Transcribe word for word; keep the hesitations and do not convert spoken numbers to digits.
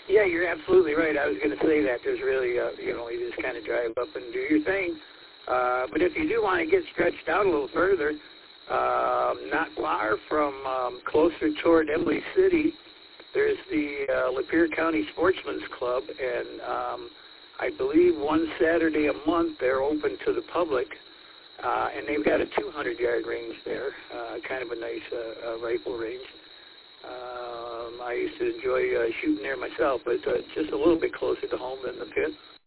Yeah, you're absolutely right. I was going to say that. There's really, uh, you know, you just kind of drive up and do your thing. Uh, but if you do want to get stretched out a little further, uh, not far from um, closer toward Emily City, there's the uh, Lapeer County Sportsman's Club, and um, I believe one Saturday a month they're open to the public, uh, and they've got a two hundred yard range there, uh, kind of a nice uh, uh, rifle range. Um, I used to enjoy uh, shooting there myself, but uh, it's just a little bit closer to home than the pit.